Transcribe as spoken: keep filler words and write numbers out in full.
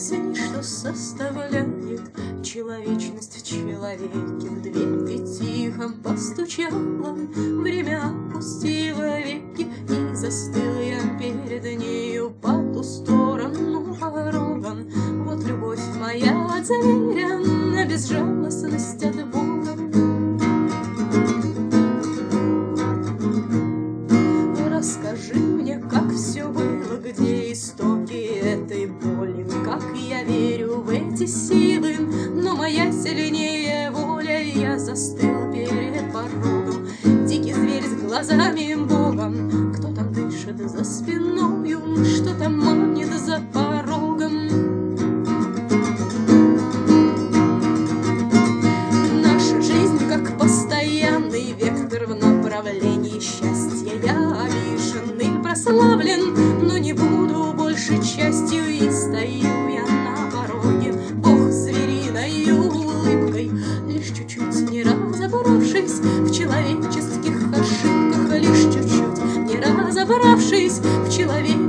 песни, что составляет человечность в человеке. В дверь ты тихо постучала, время опустило веки, и застыл я перед нею по ту сторону порога. Вот любовь моя заверена, безжалостность от Бога. Расскажи мне, как все было, где истоки этой боли, как я верю в эти силы, но моя сильнее воля. Я застыл перед порогом, дикий зверь с глазами Богом. Кто там дышит за спиною, что там манит за порогом? Наша жизнь как постоянный вектор в направлении счастья. Я обижен и прославлен, но не буду больше частью, и стою я на пороге, Бог звериной улыбкой, лишь чуть-чуть не разобравшись в человеческих ошибках, лишь чуть-чуть не разобравшись в человеческих